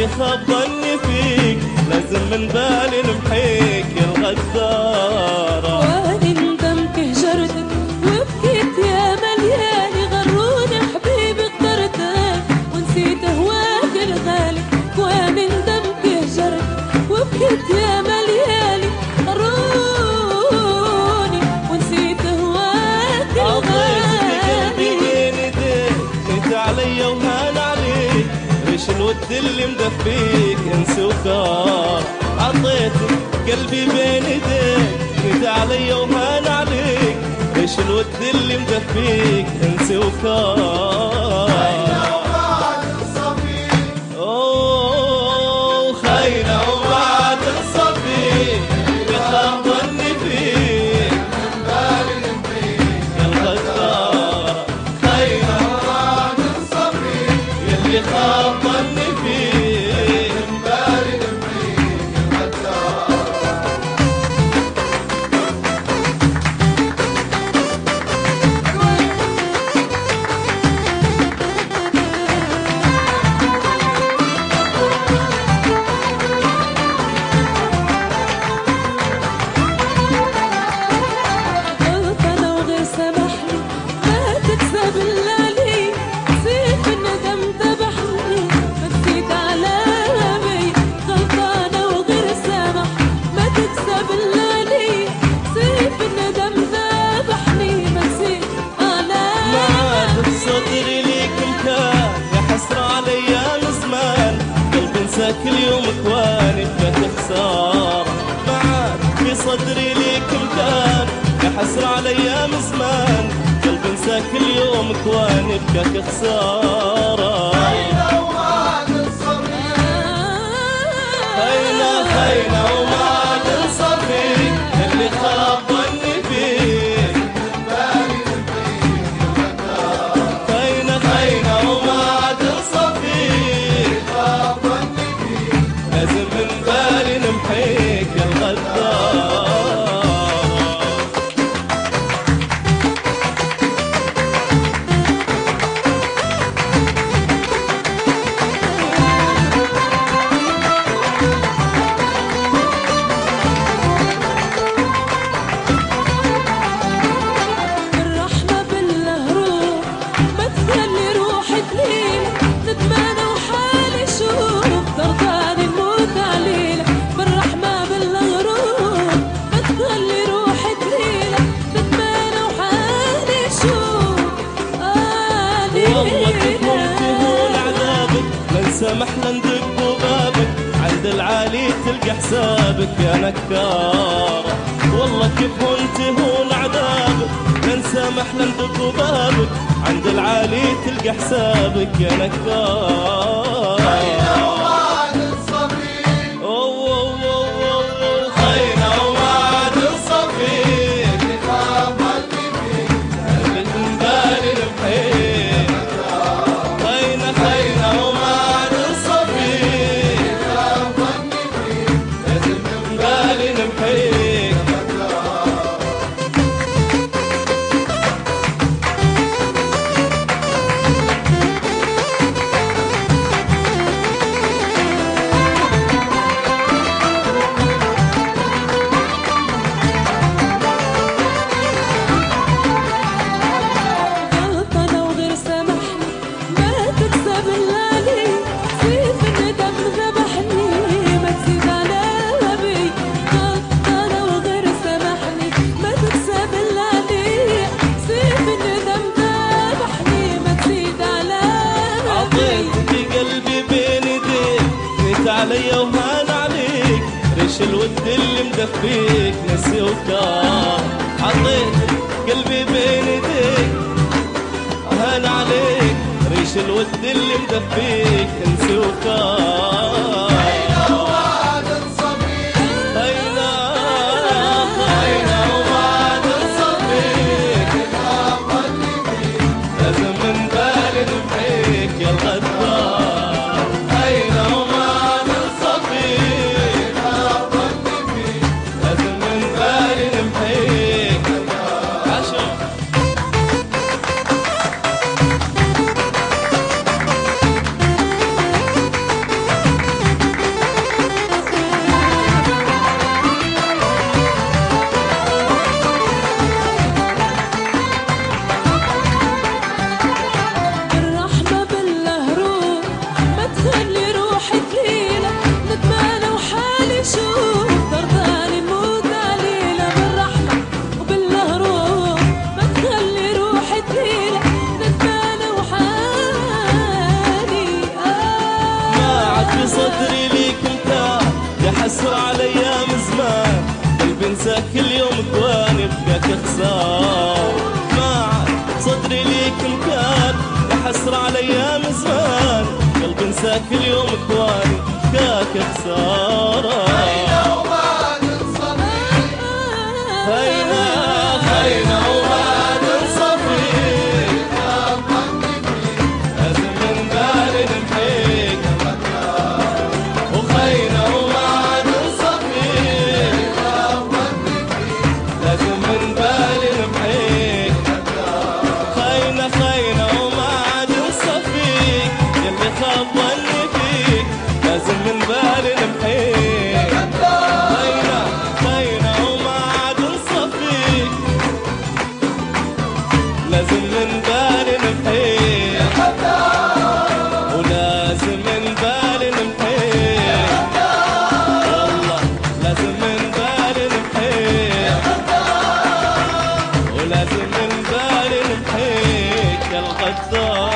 يلي خاب ظني فيك لازم من بالي نمحيك يا الغدارة. واني ندمت هجرتك وبكيت يا مليالي، غروني حبيبي اخترتك ونسيت هواك الغالي. واني ندمت هجرتك وبكيت يا مليالي، غروني ونسيت هواك الغالي. عطيتك قلبي بين ايديك جيت عليا وهان عليك، ريش الود اللي مدفيك انسي وثار. عطيتك قلبي بين ايديك جيت عليا وهان عليك، ريش الود اللي مدفيك انسي وثار. اوه خاينة وما تنصفي اللي خاب ظني فيك من بالي نمحيك يا الغدارة. خاينة وما تنصفي اللي خاب ظني فيك من بالي نمحيك يا الغدارة. غلطانة وغير سامحني ما تكسب إلا لي، سيف الندم ذبحني ما تزيد على بي. غلطانة وغير سامح ما تكسب إلا لي، سيف الندم ذبحني ما تزيد على ما عاد بصدري ليك مكان يا حسرة على ايام زمان، قلبي انسى كل يوم كواني بك خسارة. ما عاد في صدري ليك مكان يا حسرة على ايام زمان، قلبي انسى كل يوم كواني بك خسارة. خاينة خاينة وما تنصفي اللي خاب ظني فيك. خاينة خاينة وما تنصفي لازم من بالي نمحيك يا الغدارة. الرحمة بالله روح ما تخلي روحي تليلة، ندمانة وحالي شوف ضرباني نموت عليلة. بالرحمة بالله روح ما تخلي روحي تليلة، ندمانة وحالي شوف والله كيف تهون عذابك من سمح ندق بابك، عند العالي تلقى حسابك يا نكارة. والله كيف تهون عذابك من سمح ندق بابك، عند العالي تلقى حسابك يا نكارة. خاينة وما تنصفي اللي خاب ظني فيك اللي من بالي نمحيك. خاينة خاينة وما تنصفي اللي خاب ظني فيك لازم من بالي نمحيك. غلطانة وغير سامحني ما تكسب إلا لي، سيف الندم ذبحني ما تزيد على بي. غلطانة وغير سامحني ما تكسب إلا لي، سيف الندم ذبحني ما تزيد على بي. عطيتك قلبي بين ايديك جيت عليا وهان عليك، ريش الود اللي مدفيك نسي وكار. عطيتك قلبي بين ايديك هان عليك، ريش الود اللي مدفيك نسي وكار. خاينة خاينة وما تنصفي لازم من بالي نمحيك يا الغدار. خاينة وما تنصفي لازم من بالي نمحيك. عشرة خسارة. خينا وما ننصفيك، خينا خينا وما ننصفيك، لازم من بالي نمحيك، وخينا وما ننصفيك، لازم من بالي نمحيك. خينا خينا وما عاد نصفيك، يلي خاب ظني فيك، لازم من بالي نمحيك. خينا خينا وما عاد نصفيك، لازم من بالي نمحيك، ولازم من بالي نمحيك، والله لازم من بالي نمحيك، ولازم من بالي نمحيك يا الغدار.